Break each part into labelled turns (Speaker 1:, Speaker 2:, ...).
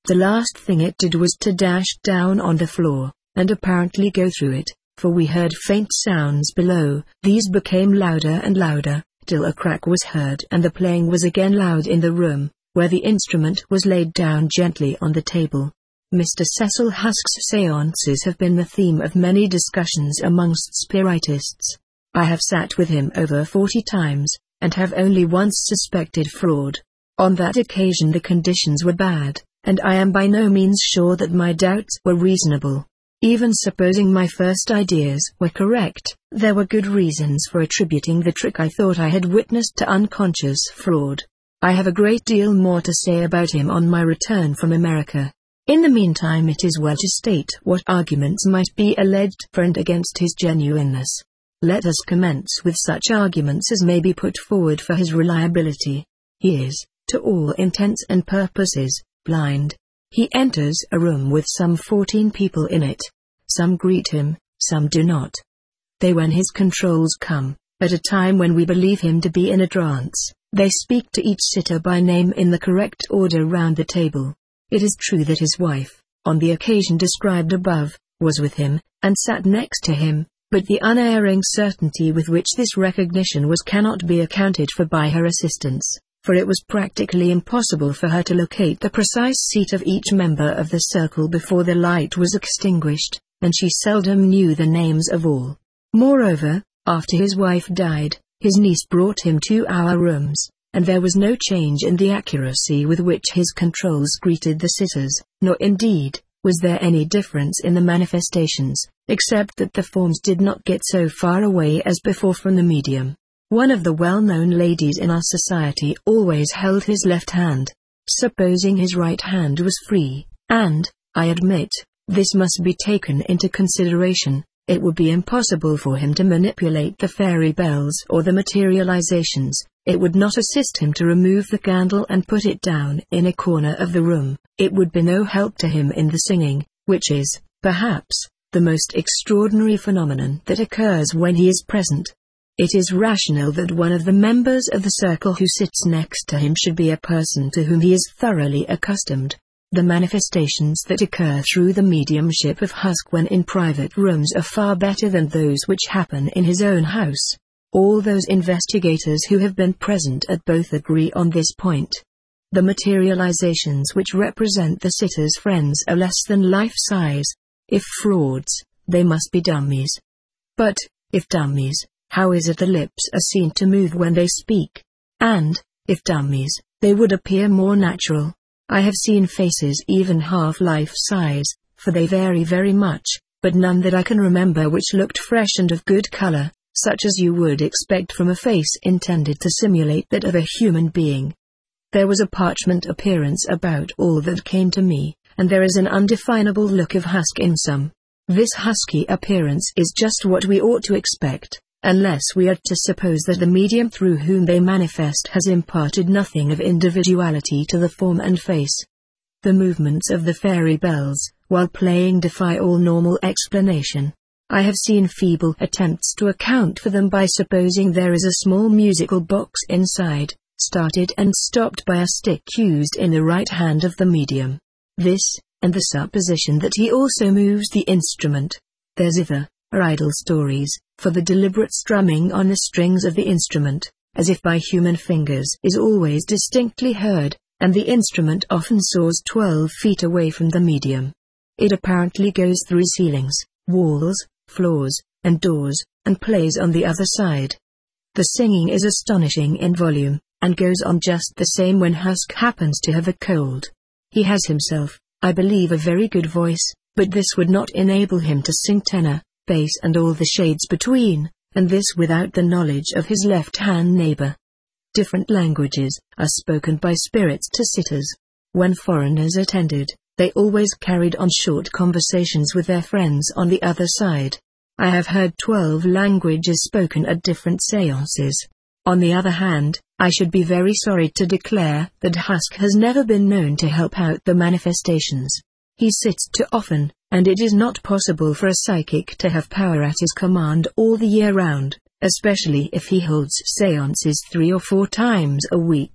Speaker 1: The last thing it did was to dash down on the floor, and apparently go through it, for we heard faint sounds below. These became louder and louder, till a crack was heard and the playing was again loud in the room, where the instrument was laid down gently on the table. Mr. Cecil Husk's séances have been the theme of many discussions amongst spiritists. I have sat with him over 40 times, and have only once suspected fraud. On that occasion the conditions were bad, and I am by no means sure that my doubts were reasonable. Even supposing my first ideas were correct, there were good reasons for attributing the trick I thought I had witnessed to unconscious fraud. I have a great deal more to say about him on my return from America. In the meantime it is well to state what arguments might be alleged for and against his genuineness. Let us commence with such arguments as may be put forward for his reliability. He is, to all intents and purposes, blind. He enters a room with some 14 people in it. Some greet him, some do not. When his controls come, at a time when we believe him to be in a trance, they speak to each sitter by name in the correct order round the table. It is true that his wife, on the occasion described above, was with him, and sat next to him, but the unerring certainty with which this recognition was cannot be accounted for by her assistants, for it was practically impossible for her to locate the precise seat of each member of the circle before the light was extinguished, and she seldom knew the names of all. Moreover, after his wife died, his niece brought him to our rooms, and there was no change in the accuracy with which his controls greeted the sitters, nor indeed was there any difference in the manifestations, except that the forms did not get so far away as before from the medium. One of the well-known ladies in our society always held his left hand, supposing his right hand was free, and, I admit, this must be taken into consideration. It would be impossible for him to manipulate the fairy bells or the materializations. It would not assist him to remove the candle and put it down in a corner of the room. It would be no help to him in the singing, which is, perhaps, the most extraordinary phenomenon that occurs when he is present. It is rational that one of the members of the circle who sits next to him should be a person to whom he is thoroughly accustomed. The manifestations that occur through the mediumship of Husk when in private rooms are far better than those which happen in his own house. All those investigators who have been present at both agree on this point. The materializations which represent the sitter's friends are less than life-size. If frauds, they must be dummies. But, if dummies, how is it the lips are seen to move when they speak? And, if dummies, they would appear more natural. I have seen faces even half life-size, for they vary very much, but none that I can remember which looked fresh and of good color, such as you would expect from a face intended to simulate that of a human being. There was a parchment appearance about all that came to me, and there is an undefinable look of husk in some. This husky appearance is just what we ought to expect, unless we are to suppose that the medium through whom they manifest has imparted nothing of individuality to the form and face. The movements of the fairy bells, while playing, defy all normal explanation. I have seen feeble attempts to account for them by supposing there is a small musical box inside, started and stopped by a stick used in the right hand of the medium. This, and the supposition that he also moves the instrument. There's either are idle stories, for the deliberate strumming on the strings of the instrument, as if by human fingers, is always distinctly heard, and the instrument often soars 12 feet away from the medium. It apparently goes through ceilings, walls, floors, and doors, and plays on the other side. The singing is astonishing in volume, and goes on just the same when Husk happens to have a cold. He has himself, I believe, a very good voice, but this would not enable him to sing tenor, bass and all the shades between, and this without the knowledge of his left-hand neighbor. Different languages are spoken by spirits to sitters. When foreigners attended, they always carried on short conversations with their friends on the other side. I have heard 12 languages spoken at different séances. On the other hand, I should be very sorry to declare that Husk has never been known to help out the manifestations. He sits too often, and it is not possible for a psychic to have power at his command all the year round, especially if he holds séances 3 or 4 times a week.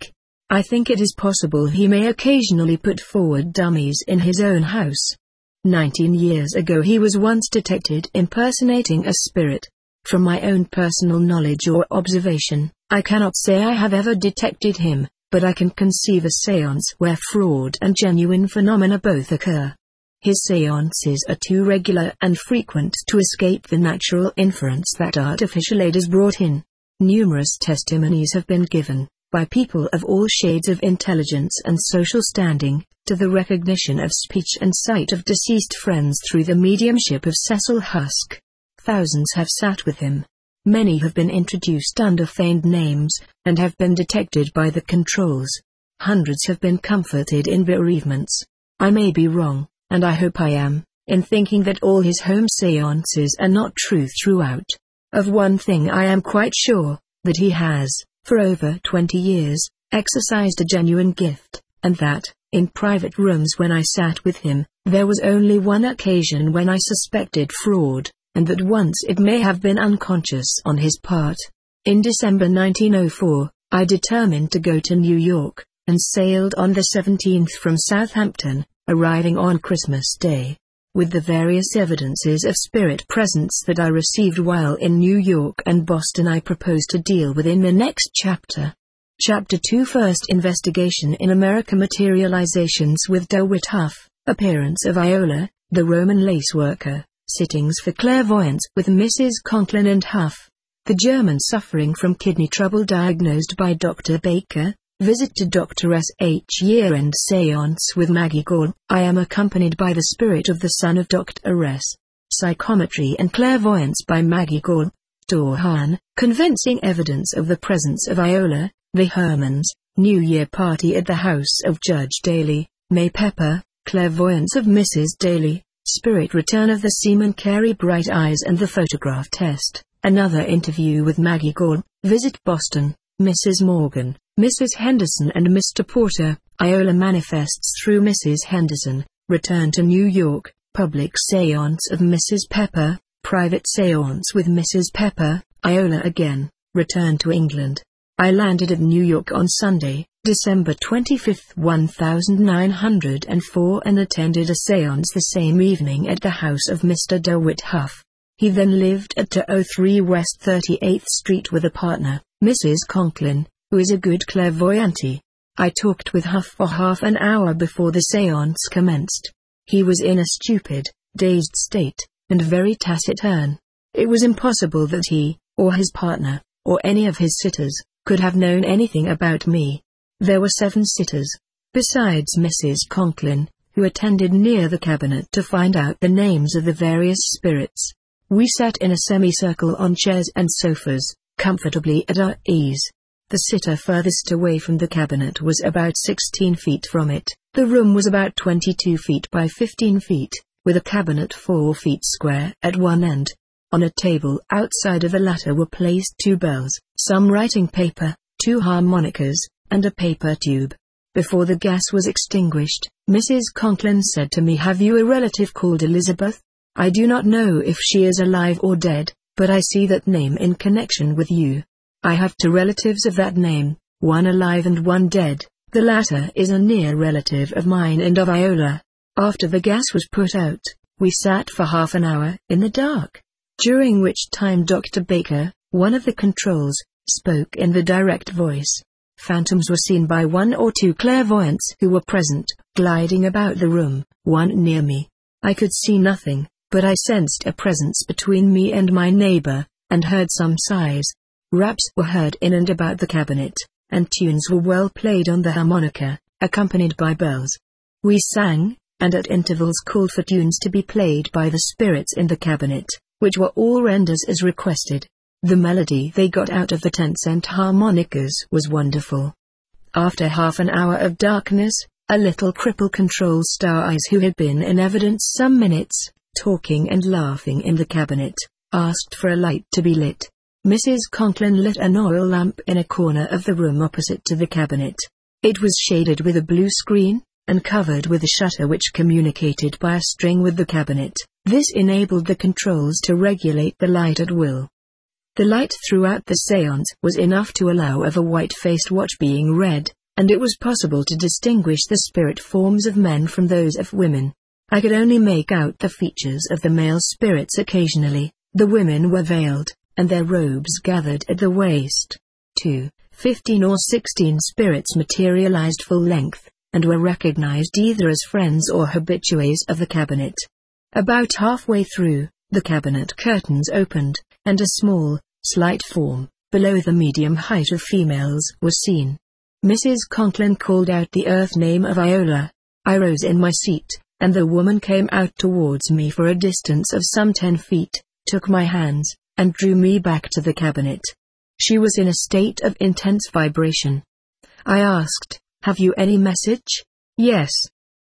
Speaker 1: I think it is possible he may occasionally put forward dummies in his own house. 19 years ago he was once detected impersonating a spirit. From my own personal knowledge or observation, I cannot say I have ever detected him, but I can conceive a seance where fraud and genuine phenomena both occur. His seances are too regular and frequent to escape the natural inference that artificial aid is brought in. Numerous testimonies have been given, by people of all shades of intelligence and social standing, to the recognition of speech and sight of deceased friends through the mediumship of Cecil Husk. Thousands have sat with him. Many have been introduced under feigned names, and have been detected by the controls. Hundreds have been comforted in bereavements. I may be wrong, and I hope I am, in thinking that all his home seances are not true throughout. Of one thing I am quite sure, that he has, for over 20 years, exercised a genuine gift, and that, in private rooms when I sat with him, there was only one occasion when I suspected fraud, and that once it may have been unconscious on his part. In December 1904, I determined to go to New York, and sailed on the 17th from Southampton, arriving on Christmas Day. With the various evidences of spirit presence that I received while in New York and Boston I propose to deal with in the next chapter. Chapter 2 First Investigation in America Materializations with DeWitt Huff, Appearance of Iola, the Roman laceworker, Sittings for Clairvoyance with Mrs. Conklin and Huff. The German suffering from kidney trouble diagnosed by Dr. Baker. Visit to Dr. S. H. Year-end Seance with Maggie Gall. I am accompanied by the spirit of the son of Dr. S. Psychometry and Clairvoyance by Maggie Gall. Torhan, convincing evidence of the presence of Iola. The Hermans, New Year party at the house of Judge Daly. May Pepper, Clairvoyance of Mrs. Daly. Spirit return of the seaman Carey Bright Eyes and the photograph test. Another interview with Maggie Gall. Visit Boston, Mrs. Morgan, Mrs. Henderson and Mr. Porter. Iola manifests through Mrs. Henderson. Return to New York, public seance of Mrs. Pepper. Private seance with Mrs. Pepper. Iola again. Return to England. I landed at New York on Sunday, December 25, 1904 and attended a seance the same evening at the house of Mr. DeWitt Huff. He then lived at 203 West 38th Street with a partner, Mrs. Conklin, who is a good clairvoyante. I talked with Huff for half an hour before the seance commenced. He was in a stupid, dazed state, and very taciturn. It was impossible that he, or his partner, or any of his sitters, could have known anything about me. There were 7 sitters, besides Mrs. Conklin, who attended near the cabinet to find out the names of the various spirits. We sat in a semicircle on chairs and sofas, comfortably at our ease. The sitter furthest away from the cabinet was about 16 feet from it. The room was about 22 feet by 15 feet, with a cabinet 4 feet square at one end. On a table outside of the latter were placed 2 bells, some writing paper, 2 harmonicas, and a paper tube. Before the gas was extinguished, Mrs. Conklin said to me, "Have you a relative called Elizabeth? I do not know if she is alive or dead, but I see that name in connection with you. I have 2 relatives of that name, one alive and one dead. The latter is a near relative of mine and of Iola." After the gas was put out, we sat for half an hour in the dark, during which time Dr. Baker, one of the controls, spoke in the direct voice. Phantoms were seen by 1 or 2 clairvoyants who were present, gliding about the room, one near me. I could see nothing, but I sensed a presence between me and my neighbor, and heard some sighs. Raps were heard in and about the cabinet, and tunes were well played on the harmonica, accompanied by bells. We sang, and at intervals called for tunes to be played by the spirits in the cabinet, which were all rendered as requested. The melody they got out of the 10-cent harmonicas was wonderful. After half an hour of darkness, a little cripple control star eyes who had been in evidence some minutes, talking and laughing in the cabinet, asked for a light to be lit. Mrs. Conklin lit an oil lamp in a corner of the room opposite to the cabinet. It was shaded with a blue screen, and covered with a shutter which communicated by a string with the cabinet. This enabled the controls to regulate the light at will. The light throughout the séance was enough to allow of a white-faced watch being read, and it was possible to distinguish the spirit forms of men from those of women. I could only make out the features of the male spirits occasionally. The women were veiled, and their robes gathered at the waist. 15 or 16 spirits materialized full length, and were recognized either as friends or habitués of the cabinet. About halfway through, the cabinet curtains opened, and a small, slight form, below the medium height of females, was seen. Mrs. Conklin called out the earth name of Iola. I rose in my seat, and the woman came out towards me for a distance of some 10 feet, took my hands, and drew me back to the cabinet. She was in a state of intense vibration. I asked, "Have you any message?" "Yes."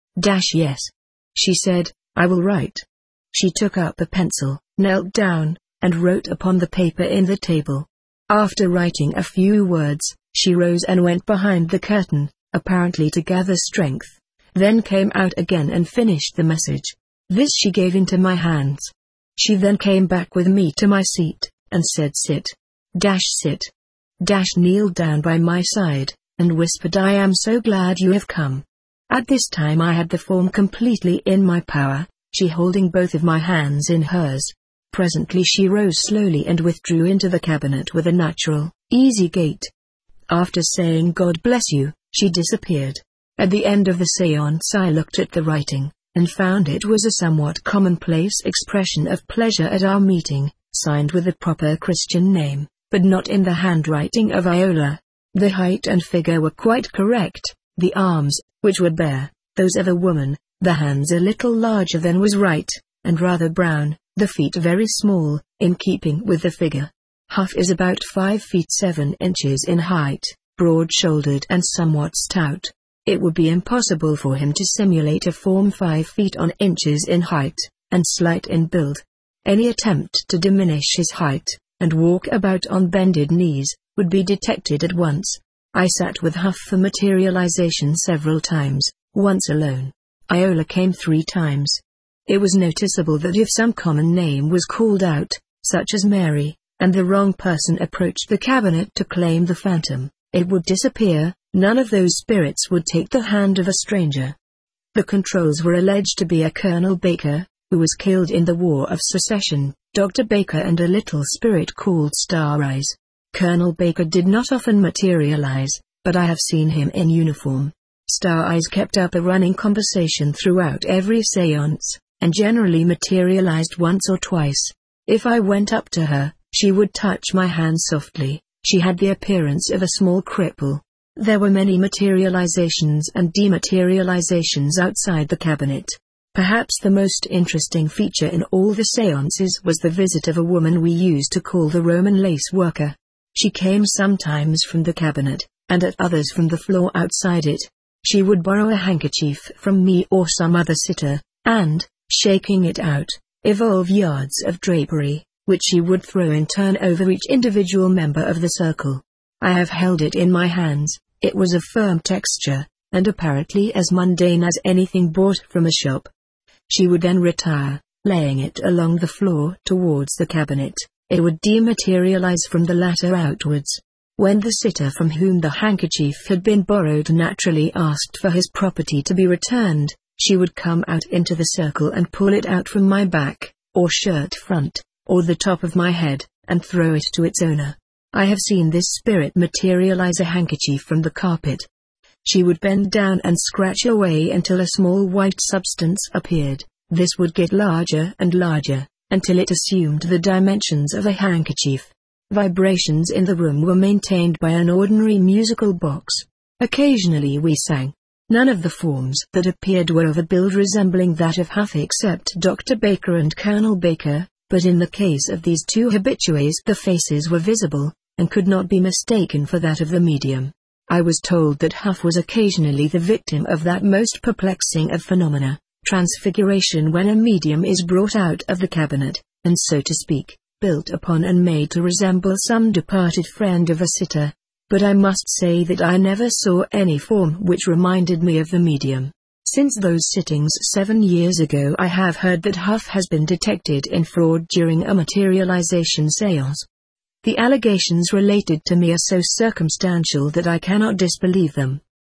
Speaker 1: Yes. She said, "I will write." She took up a pencil, knelt down, and wrote upon the paper in the table. After writing a few words, she rose and went behind the curtain, apparently to gather strength, then came out again and finished the message. This she gave into my hands. She then came back with me to my seat, and said, "Sit. Sit." Kneeled down by my side, and whispered, "I am so glad you have come." At this time I had the form completely in my power, she holding both of my hands in hers. Presently she rose slowly and withdrew into the cabinet with a natural, easy gait. After saying "God bless you," she disappeared. At the end of the séance I looked at the writing, and found it was a somewhat commonplace expression of pleasure at our meeting, signed with the proper Christian name, but not in the handwriting of Iola. The height and figure were quite correct, the arms, which were bare, those of a woman, the hands a little larger than was right, and rather brown, the feet very small, in keeping with the figure. Huff is about 5 feet 7 inches in height, broad-shouldered and somewhat stout. It would be impossible for him to simulate a form 5 feet on inches in height, and slight in build. Any attempt to diminish his height, and walk about on bended knees, would be detected at once. I sat with Huff for materialization several times, once alone. Iola came 3 times. It was noticeable that if some common name was called out, such as Mary, and the wrong person approached the cabinet to claim the phantom, it would disappear. None of those spirits would take the hand of a stranger. The controls were alleged to be a Colonel Baker, who was killed in the War of Secession, Dr. Baker, and a little spirit called Star Eyes. Colonel Baker did not often materialize, but I have seen him in uniform. Star Eyes kept up a running conversation throughout every séance, and generally materialized once or twice. If I went up to her, she would touch my hand softly. She had the appearance of a small cripple. There were many materializations and dematerializations outside the cabinet. Perhaps the most interesting feature in all the séances was the visit of a woman we used to call the Roman lace worker. She came sometimes from the cabinet, and at others from the floor outside it. She would borrow a handkerchief from me or some other sitter, and, shaking it out, evolve yards of drapery, which she would throw in turn over each individual member of the circle. I have held it in my hands. It was of firm texture, and apparently as mundane as anything bought from a shop. She would then retire, laying it along the floor towards the cabinet. It would dematerialize from the latter outwards. When the sitter from whom the handkerchief had been borrowed naturally asked for his property to be returned, she would come out into the circle and pull it out from my back, or shirt front, or the top of my head, and throw it to its owner. I have seen this spirit materialize a handkerchief from the carpet. She would bend down and scratch away until a small white substance appeared. This would get larger and larger, until it assumed the dimensions of a handkerchief. Vibrations in the room were maintained by an ordinary musical box. Occasionally we sang. None of the forms that appeared were of a build resembling that of Huff except Dr. Baker and Colonel Baker, but in the case of these 2 habitués the faces were visible, and could not be mistaken for that of the medium. I was told that Huff was occasionally the victim of that most perplexing of phenomena, transfiguration, when a medium is brought out of the cabinet, and so to speak, built upon and made to resemble some departed friend of a sitter. But I must say that I never saw any form which reminded me of the medium. Since those sittings 7 years ago I have heard that Huff has been detected in fraud during a materialization séance. The allegations related to me are so circumstantial that I cannot disbelieve them.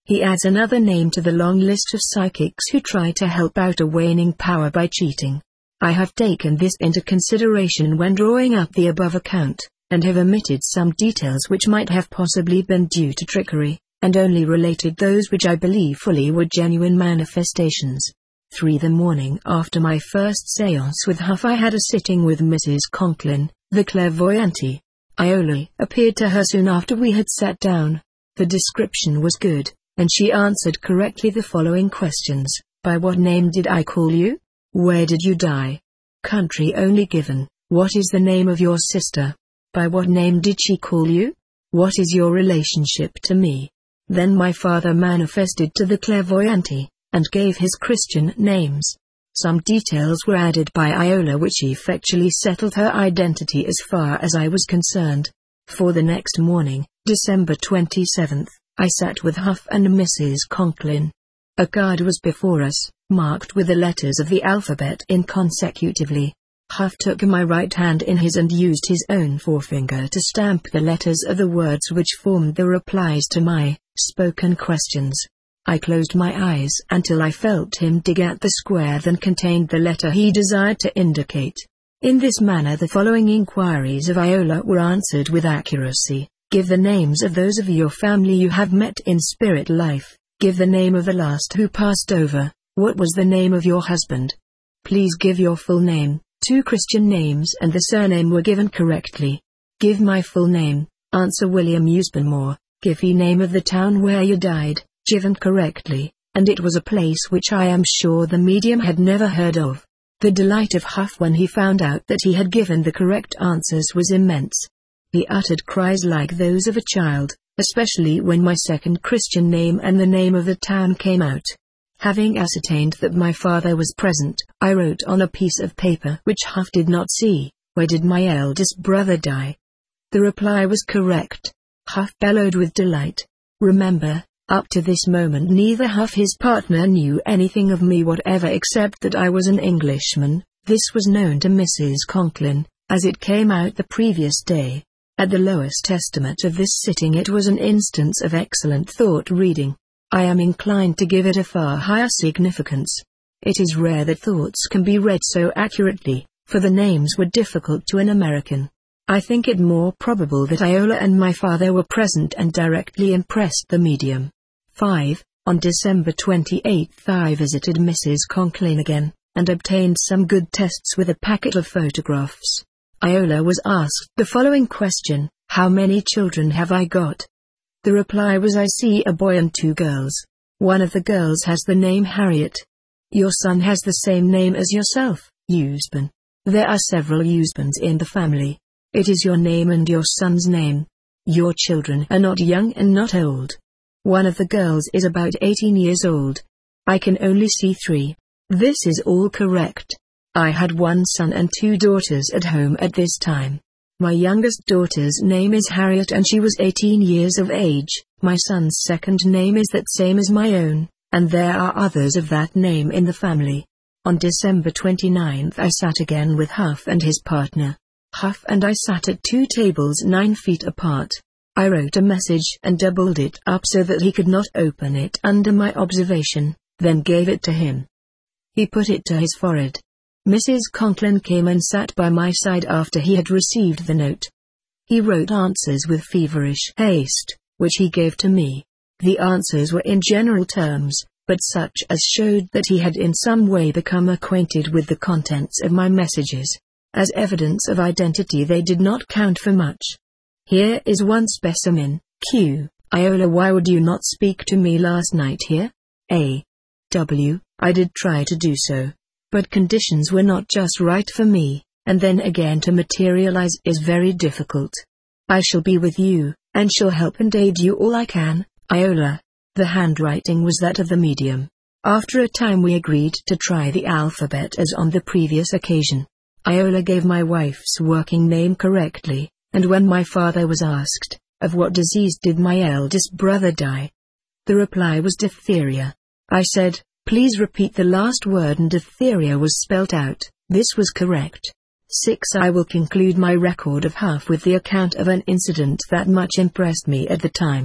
Speaker 1: He adds another name to the long list of psychics who try to help out a waning power by cheating. I have taken this into consideration when drawing up the above account, and have omitted some details which might have possibly been due to trickery, and only related those which I believe fully were genuine manifestations. 3. The morning after my first séance with Huff, I had a sitting with Mrs. Conklin, the clairvoyante. Iola appeared to her soon after we had sat down. The description was good, and she answered correctly the following questions. By what name did I call you? Where did you die? Country only given. What is the name of your sister? By what name did she call you? What is your relationship to me? Then my father manifested to the clairvoyante, and gave his Christian names. Some details were added by Iola which effectually settled her identity as far as I was concerned. For the next morning, December 27th, I sat with Huff and Mrs. Conklin. A card was before us, marked with the letters of the alphabet inconsecutively. Huff took my right hand in his and used his own forefinger to stamp the letters of the words which formed the replies to my spoken questions. I closed my eyes until I felt him dig at the square that contained the letter he desired to indicate. In this manner the following inquiries of Iola were answered with accuracy. Give the names of those of your family you have met in spirit life. Give the name of the last who passed over. What was the name of your husband? Please give your full name. 2 Christian names and the surname were given correctly. Give my full name. Answer William Uspenmore. Give the name of the town where you died, given correctly, and it was a place which I am sure the medium had never heard of. The delight of Huff when he found out that he had given the correct answers was immense. He uttered cries like those of a child, especially when my second Christian name and the name of the town came out. Having ascertained that my father was present, I wrote on a piece of paper which Huff did not see, "Where did my eldest brother die?" The reply was correct. Huff bellowed with delight. Remember, up to this moment neither Huff his partner knew anything of me whatever except that I was an Englishman. This was known to Mrs. Conklin, as it came out the previous day. At the lowest estimate of this sitting it was an instance of excellent thought reading. I am inclined to give it a far higher significance. It is rare that thoughts can be read so accurately, for the names were difficult to an American. I think it more probable that Iola and my father were present and directly impressed the medium. 5. On December 28th I visited Mrs. Conklin again, and obtained some good tests with a packet of photographs. Iola was asked the following question: how many children have I got? The reply was, I see a boy and 2 girls. One of the girls has the name Harriet. Your son has the same name as yourself, Uspen. There are several Uspens in the family. It is your name and your son's name. Your children are not young and not old. One of the girls is about 18 years old. I can only see 3. This is all correct. I had 1 son and 2 daughters at home at this time. My youngest daughter's name is Harriet and she was 18 years of age. My son's second name is that same as my own, and there are others of that name in the family. On December 29th I sat again with Huff and his partner. Huff and I sat at 2 tables 9 feet apart. I wrote a message and doubled it up so that he could not open it under my observation, then gave it to him. He put it to his forehead. Mrs. Conklin came and sat by my side after he had received the note. He wrote answers with feverish haste, which he gave to me. The answers were in general terms, but such as showed that he had in some way become acquainted with the contents of my messages. As evidence of identity they did not count for much. Here is one specimen. Q. Iola, why would you not speak to me last night here? A. W. I did try to do so, but conditions were not just right for me, and then again to materialize is very difficult. I shall be with you, and shall help and aid you all I can, Iola. The handwriting was that of the medium. After a time we agreed to try the alphabet as on the previous occasion. Iola gave my wife's working name correctly, and when my father was asked, of what disease did my eldest brother die? The reply was diphtheria. I said, please repeat the last word, and diphtheria was spelt out. This was correct. 6. I will conclude my record of Huff with the account of an incident that much impressed me at the time.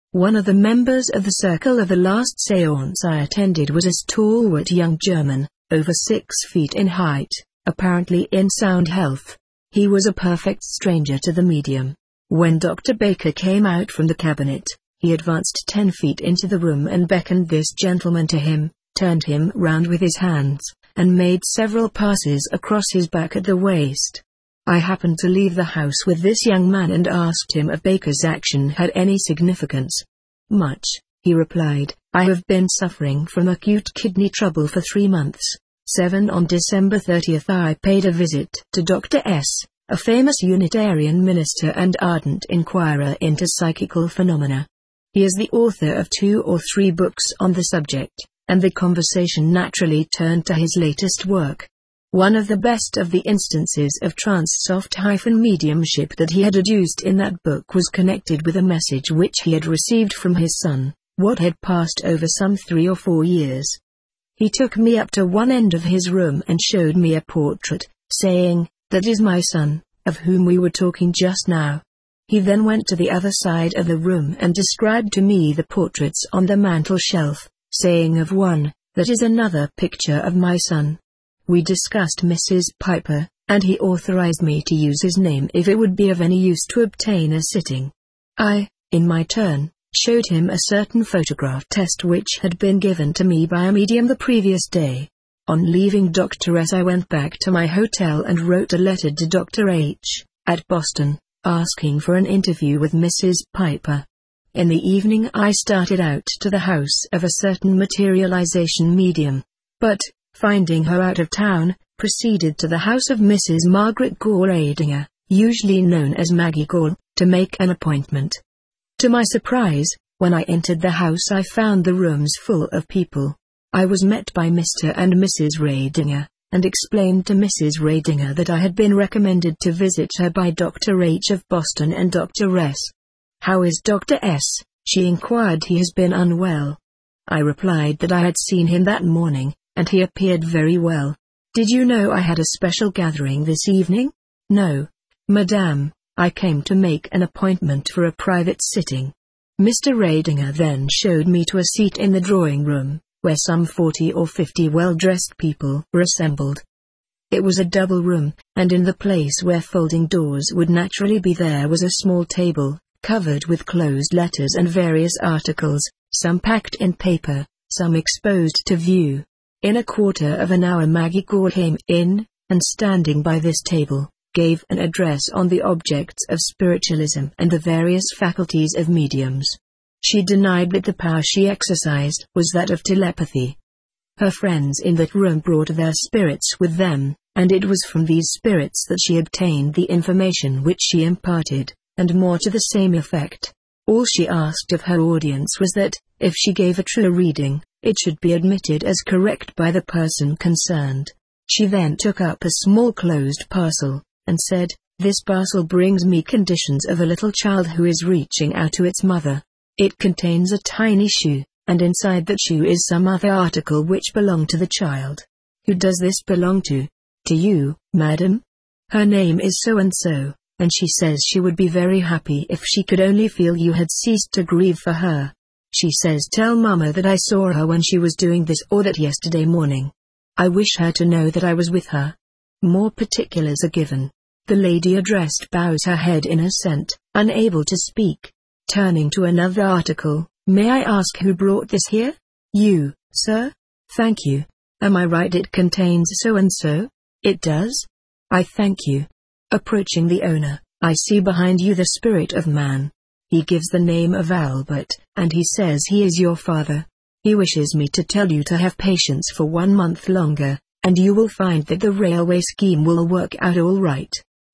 Speaker 1: One of the members of the circle of the last séance I attended was a stalwart young German, over 6 feet in height, apparently in sound health. He was a perfect stranger to the medium. When Dr. Baker came out from the cabinet, he advanced 10 feet into the room and beckoned this gentleman to him, turned him round with his hands, and made several passes across his back at the waist. I happened to leave the house with this young man and asked him if Baker's action had any significance. Much, he replied. I have been suffering from acute kidney trouble for 3 months. On December 30th I paid a visit to Dr. S., a famous Unitarian minister and ardent inquirer into psychical phenomena. He is the author of 2 or 3 books on the subject, and the conversation naturally turned to his latest work. One of the best of the instances of trance-soft-mediumship that he had adduced in that book was connected with a message which he had received from his son, what had passed over some 3 or 4 years. He took me up to one end of his room and showed me a portrait, saying, "That is my son, of whom we were talking just now." He then went to the other side of the room and described to me the portraits on the mantel shelf, saying of one, "That is another picture of my son." We discussed Mrs. Piper, and he authorized me to use his name if it would be of any use to obtain a sitting. I, in my turn, showed him a certain photograph test which had been given to me by a medium the previous day. On leaving Dr. S. I went back to my hotel and wrote a letter to Dr. H., at Boston, asking for an interview with Mrs. Piper. In the evening I started out to the house of a certain materialization medium, but, finding her out of town, proceeded to the house of Mrs. Margaret Gore-Radinger, usually known as Maggie Gore, to make an appointment. To my surprise, when I entered the house I found the rooms full of people. I was met by Mr. and Mrs. Radinger, and explained to Mrs. Radinger that I had been recommended to visit her by Dr. H. of Boston and Dr. S. "How is Dr. S.?" she inquired. "He has been unwell." I replied that I had seen him that morning, and he appeared very well. "Did you know I had a special gathering this evening?" "No, madame, I came to make an appointment for a private sitting." Mr. Radinger then showed me to a seat in the drawing room, where some 40 or 50 well-dressed people were assembled. It was a double room, and in the place where folding doors would naturally be there was a small table, covered with closed letters and various articles, some packed in paper, some exposed to view. In a quarter of an hour Maggie Gore came in, and standing by this table, gave an address on the objects of spiritualism and the various faculties of mediums. She denied that the power she exercised was that of telepathy. Her friends in that room brought their spirits with them, and it was from these spirits that she obtained the information which she imparted, and more to the same effect. All she asked of her audience was that, if she gave a true reading, it should be admitted as correct by the person concerned. She then took up a small closed parcel, and said, "This parcel brings me conditions of a little child who is reaching out to its mother. It contains a tiny shoe, and inside that shoe is some other article which belonged to the child. Who does this belong to? To you, madam? Her name is so-and-so, and she says she would be very happy if she could only feel you had ceased to grieve for her. She says tell Mama that I saw her when she was doing this or that yesterday morning. I wish her to know that I was with her." More particulars are given. The lady addressed bows her head in assent, unable to speak. Turning to another article, "May I ask who brought this here?" "You, sir?" "Thank you. Am I right it contains so-and-so?" "It does." "I thank you." Approaching the owner, "I see behind you the spirit of man. He gives the name of Albert, and he says he is your father. He wishes me to tell you to have patience for 1 month longer, and you will find that the railway scheme will work out all right."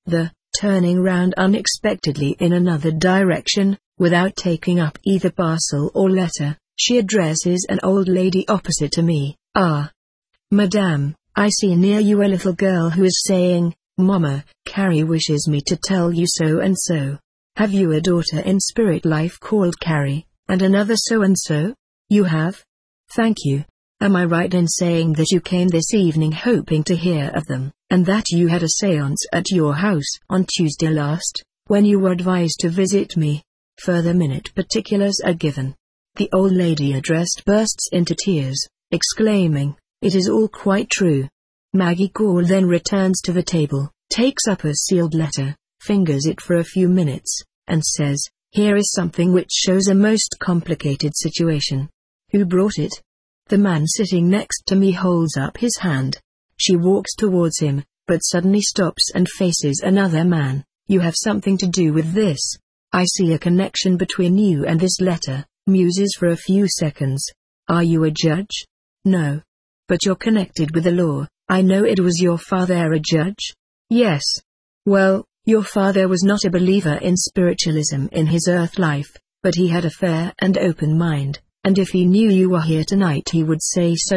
Speaker 1: Turning round unexpectedly in another direction, without taking up either parcel or letter, she addresses an old lady opposite to me. "Ah, madame, I see near you a little girl who is saying, 'Mama, Carrie wishes me to tell you so and so. Have you a daughter in spirit life called Carrie, and another so and so?' "You have?" "Thank you. Am I right in saying that you came this evening hoping to hear of them, and that you had a séance at your house on Tuesday last, when you were advised to visit me?" Further minute particulars are given. The old lady addressed bursts into tears, exclaiming, "It is all quite true." Maggie Gore then returns to the table, takes up a sealed letter, fingers it for a few minutes, and says, "Here is something which shows a most complicated situation. Who brought it?" The man sitting next to me holds up his hand. She walks towards him, but suddenly stops and faces another man. "You have something to do with this. I see a connection between you and this letter," muses for a few seconds. "Are you a judge?" "No. But you're connected with the law." "I know it. Was your father a judge?" "Yes." "Well, your father was not a believer in spiritualism in his earth life, but he had a fair and open mind, and if he knew you were here tonight he would say so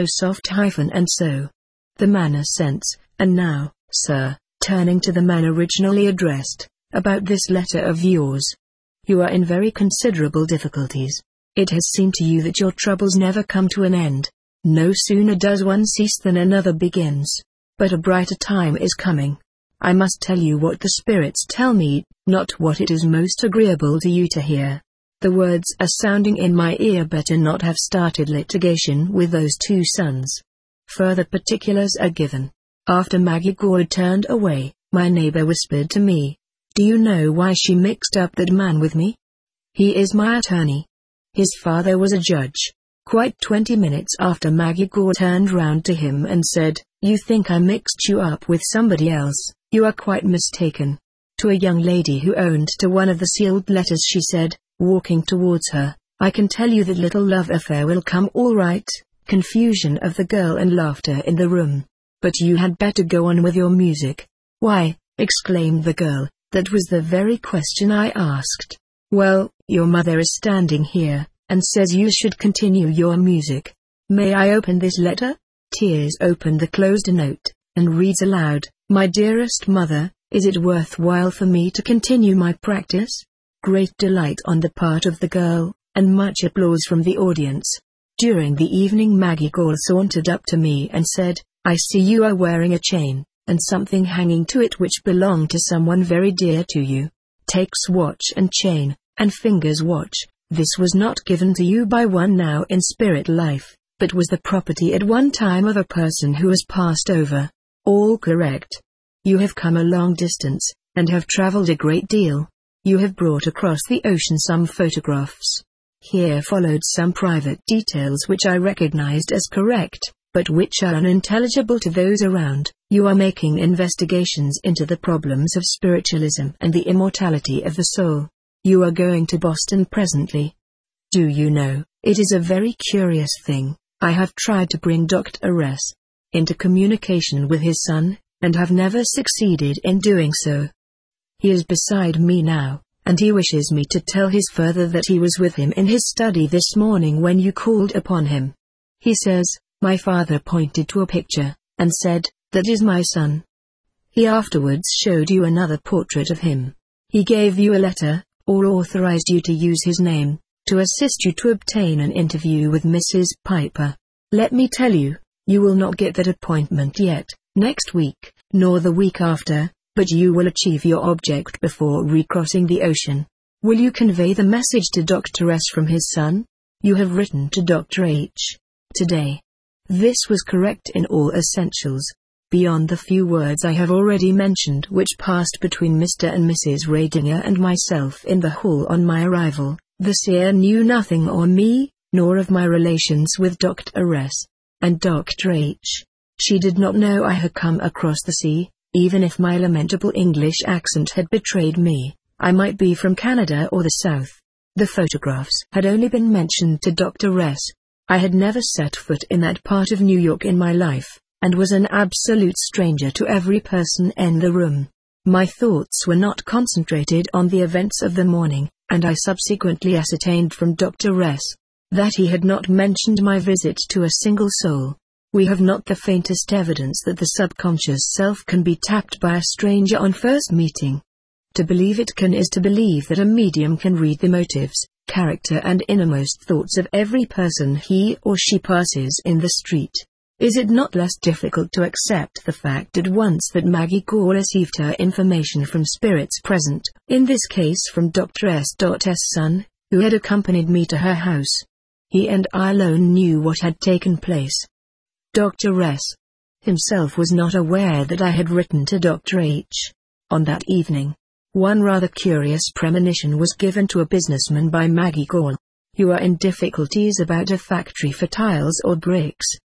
Speaker 1: and so." The man assents. "And now, sir," turning to the man originally addressed, "about this letter of yours. You are in very considerable difficulties. It has seemed to you that your troubles never come to an end. No sooner does one cease than another begins. But a brighter time is coming. I must tell you what the spirits tell me, not what it is most agreeable to you to hear. The words are sounding in my ear. Better not have started litigation with those two sons." Further particulars are given. After Maggie Gore turned away, my neighbor whispered to me, "Do you know why she mixed up that man with me? He is my attorney. His father was a judge." Quite 20 minutes after, Maggie Gore turned round to him and said, "You think I mixed you up with somebody else? You are quite mistaken." To a young lady who owned to one of the sealed letters she said, walking towards her, "I can tell you that little love affair will come all right." Confusion of the girl and laughter in the room. "But you had better go on with your music." "Why?" exclaimed the girl, "that was the very question I asked." "Well, your mother is standing here, and says you should continue your music. May I open this letter?" Tears opened the closed note, and reads aloud, "My dearest mother, is it worthwhile for me to continue my practice?" Great delight on the part of the girl, and much applause from the audience. During the evening Maggie Gore sauntered up to me and said, "I see you are wearing a chain, and something hanging to it which belonged to someone very dear to you. Takes watch and chain, and fingers watch. This was not given to you by one now in spirit life, but was the property at one time of a person who has passed over." All correct. You have come a long distance, and have traveled a great deal. You have brought across the ocean some photographs. Here followed some private details which I recognized as correct, but which are unintelligible to those around. You are making investigations into the problems of spiritualism and the immortality of the soul. You are going to Boston presently. Do you know, it is a very curious thing. I have tried to bring Dr. S. into communication with his son, and have never succeeded in doing so. He is beside me now, and he wishes me to tell his father that he was with him in his study this morning when you called upon him. He says, my father pointed to a picture, and said, that is my son. He afterwards showed you another portrait of him. He gave you a letter, or authorized you to use his name, to assist you to obtain an interview with Mrs. Piper. Let me tell you, you will not get that appointment yet, next week, nor the week after, but you will achieve your object before recrossing the ocean. Will you convey the message to Dr. S from his son? You have written to Dr. H. today. This was correct in all essentials. Beyond the few words I have already mentioned which passed between Mr. and Mrs. Radinger and myself in the hall on my arrival, the seer knew nothing of me, nor of my relations with Dr. S. and Dr. H. She did not know I had come across the sea, even if my lamentable English accent had betrayed me. I might be from Canada or the South. The photographs had only been mentioned to Dr. S. I had never set foot in that part of New York in my life, and was an absolute stranger to every person in the room. My thoughts were not concentrated on the events of the morning, and I subsequently ascertained from Dr. S. that he had not mentioned my visit to a single soul. We have not the faintest evidence that the subconscious self can be tapped by a stranger on first meeting. To believe it can is to believe that a medium can read the motives, character and innermost thoughts of every person he or she passes in the street. Is it not less difficult to accept the fact at once that Maggie Gore received her information from spirits present, in this case from Dr. S.'s son, who had accompanied me to her house? He and I alone knew what had taken place. Dr. S. himself was not aware that I had written to Dr. H. On that evening, one rather curious premonition was given to a businessman by Maggie Gore. You are in difficulties about a factory for tiles or bricks.